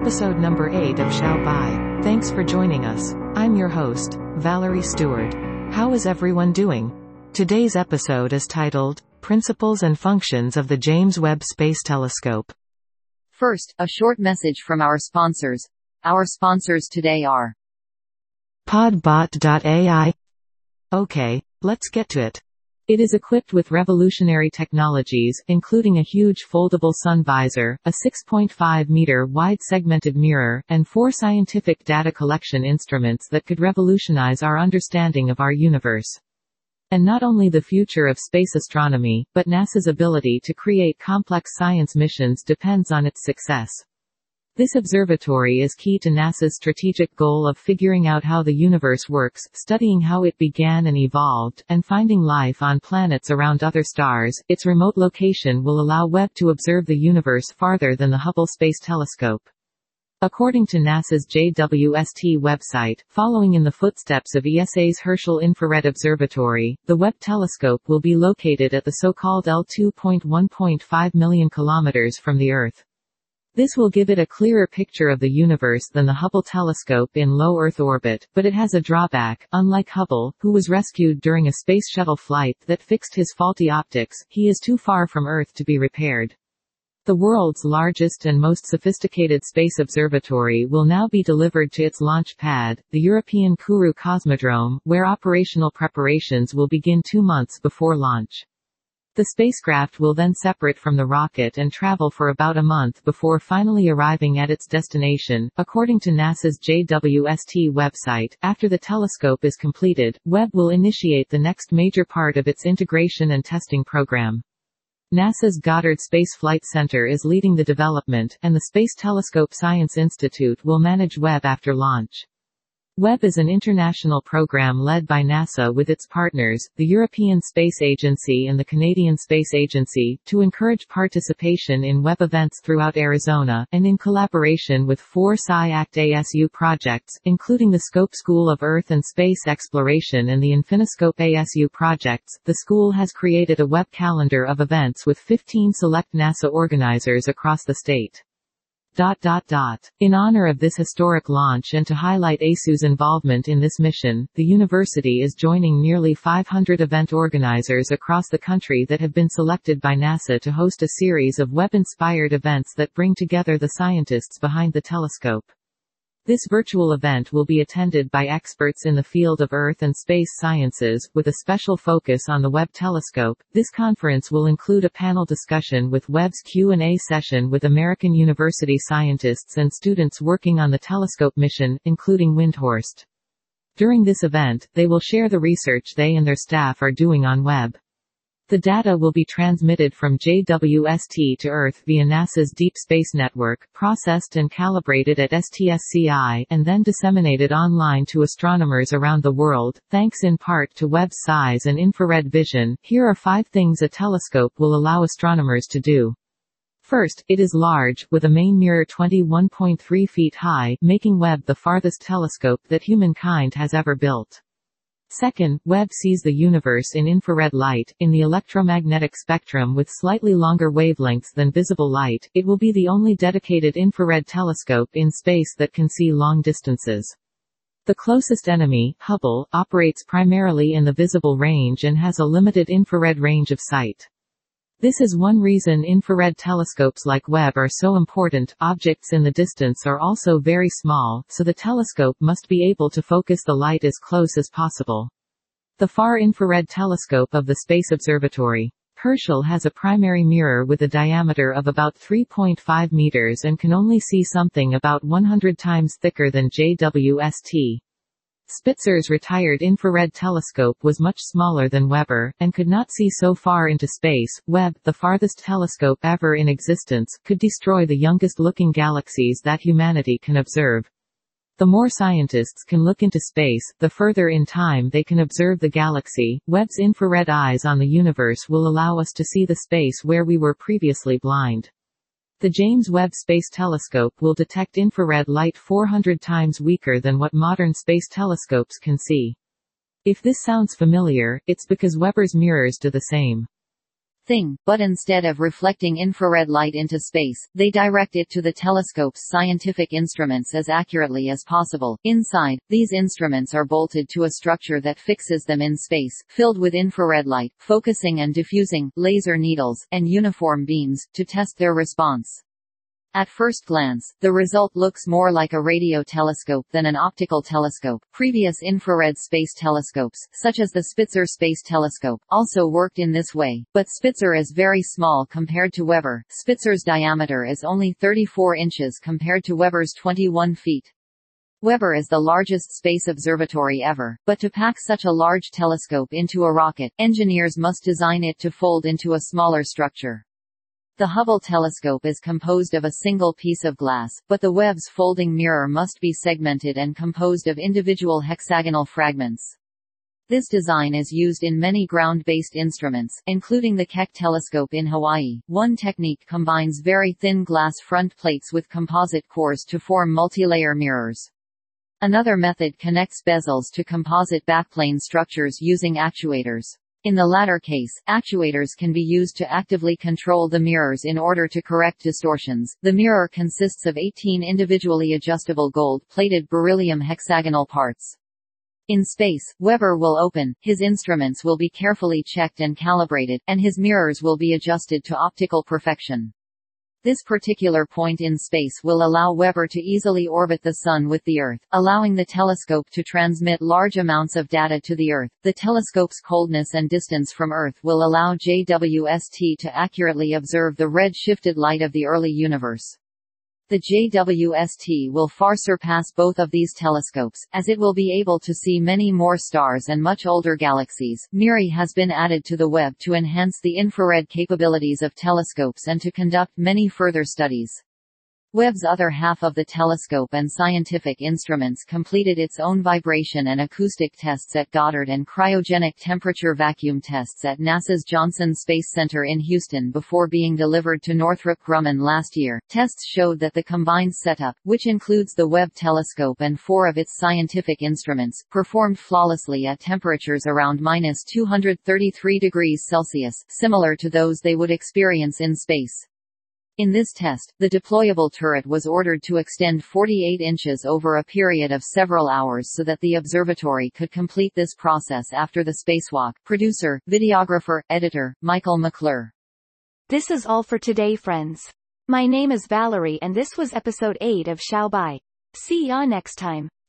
episode number 8 of Shao Bai. Thanks for joining us. I'm your host, Valerie Stewart. How is everyone doing? Today's episode is titled, Principles and Functions of the James Webb Space Telescope. First, a short message from our sponsors. Our sponsors today are Podbot.ai. Okay, let's get to it. It is equipped with revolutionary technologies, including a huge foldable sun visor, a 6.5-meter wide segmented mirror, and 4 scientific data collection instruments that could revolutionize our understanding of our universe. And not only the future of space astronomy, but NASA's ability to create complex science missions depends on its success. This observatory is key to NASA's strategic goal of figuring out how the universe works, studying how it began and evolved, and finding life on planets around other stars. Its remote location will allow Webb to observe the universe farther than the Hubble Space Telescope. According to NASA's JWST website, following in the footsteps of ESA's Herschel Infrared Observatory, the Webb telescope will be located at the so-called L2.1.5 million kilometers from the Earth. This will give it a clearer picture of the universe than the Hubble telescope in low Earth orbit, but it has a drawback. Unlike Hubble, who was rescued during a space shuttle flight that fixed his faulty optics, he is too far from Earth to be repaired. The world's largest and most sophisticated space observatory will now be delivered to its launch pad, the European Kourou Cosmodrome, where operational preparations will begin 2 months before launch. The spacecraft will then separate from the rocket and travel for about a month before finally arriving at its destination. According to NASA's JWST website, after the telescope is completed, Webb will initiate the next major part of its integration and testing program. NASA's Goddard Space Flight Center is leading the development, and the Space Telescope Science Institute will manage Webb after launch. Webb is an international program led by NASA with its partners, the European Space Agency and the Canadian Space Agency, to encourage participation in Webb events throughout Arizona, and in collaboration with 4 SciAct ASU projects, including the Scope School of Earth and Space Exploration and the Infiniscope ASU projects. The school has created a Webb calendar of events with 15 select NASA organizers across the state. In honor of this historic launch and to highlight ASU's involvement in this mission, the university is joining nearly 500 event organizers across the country that have been selected by NASA to host a series of Webb-inspired events that bring together the scientists behind the telescope. This virtual event will be attended by experts in the field of Earth and space sciences, with a special focus on the Webb telescope. This conference will include a panel discussion with Webb's Q&A session with American university scientists and students working on the telescope mission, including Windhorst. During this event, they will share the research they and their staff are doing on Webb. The data will be transmitted from JWST to Earth via NASA's Deep Space Network, processed and calibrated at STSCI, and then disseminated online to astronomers around the world. Thanks in part to Webb's size and infrared vision, here are 5 things a telescope will allow astronomers to do. First, it is large, with a main mirror 21.3 feet high, making Webb the farthest telescope that humankind has ever built. Second, Webb sees the universe in infrared light, in the electromagnetic spectrum with slightly longer wavelengths than visible light. It will be the only dedicated infrared telescope in space that can see long distances. The closest enemy, Hubble, operates primarily in the visible range and has a limited infrared range of sight. This is one reason infrared telescopes like Webb are so important. Objects in the distance are also very small, so the telescope must be able to focus the light as close as possible. The Far Infrared Telescope of the Space Observatory. Herschel has a primary mirror with a diameter of about 3.5 meters and can only see something about 100 times thicker than JWST. Spitzer's retired infrared telescope was much smaller than Webber, and could not see so far into space. Webb, the farthest telescope ever in existence, could destroy the youngest-looking galaxies that humanity can observe. The more scientists can look into space, the further in time they can observe the galaxy. Webb's infrared eyes on the universe will allow us to see the space where we were previously blind. The James Webb Space Telescope will detect infrared light 400 times weaker than what modern space telescopes can see. If this sounds familiar, it's because Webber's mirrors do the same. thing, but instead of reflecting infrared light into space, they direct it to the telescope's scientific instruments as accurately as possible. Inside, these instruments are bolted to a structure that fixes them in space, filled with infrared light, focusing and diffusing, laser needles, and uniform beams, to test their response. At first glance, the result looks more like a radio telescope than an optical telescope. Previous infrared space telescopes, such as the Spitzer Space Telescope, also worked in this way, but Spitzer is very small compared to Weber. Spitzer's diameter is only 34 inches compared to Weber's 21 feet. Weber is the largest space observatory ever, but to pack such a large telescope into a rocket, engineers must design it to fold into a smaller structure. The Hubble telescope is composed of a single piece of glass, but the Webb's folding mirror must be segmented and composed of individual hexagonal fragments. This design is used in many ground-based instruments, including the Keck telescope in Hawaii. One technique combines very thin glass front plates with composite cores to form multilayer mirrors. Another method connects bezels to composite backplane structures using actuators. In the latter case, actuators can be used to actively control the mirrors in order to correct distortions. The mirror consists of 18 individually adjustable gold-plated beryllium hexagonal parts. In space, Weber will open, his instruments will be carefully checked and calibrated, and his mirrors will be adjusted to optical perfection. This particular point in space will allow Weber to easily orbit the Sun with the Earth, allowing the telescope to transmit large amounts of data to the Earth. The telescope's coldness and distance from Earth will allow JWST to accurately observe the red-shifted light of the early universe. The JWST will far surpass both of these telescopes, as it will be able to see many more stars and much older galaxies. MIRI has been added to the Webb to enhance the infrared capabilities of telescopes and to conduct many further studies. Webb's other half of the telescope and scientific instruments completed its own vibration and acoustic tests at Goddard and cryogenic temperature vacuum tests at NASA's Johnson Space Center in Houston before being delivered to Northrop Grumman last year. Tests showed that the combined setup, which includes the Webb telescope and 4 of its scientific instruments, performed flawlessly at temperatures around -233°C, similar to those they would experience in space. In this test, the deployable turret was ordered to extend 48 inches over a period of several hours so that the observatory could complete this process after the spacewalk. Producer, videographer, editor, Michael McClure. This is all for today, friends. My name is Valerie and this was episode 8 of Xiao Bai. See ya next time.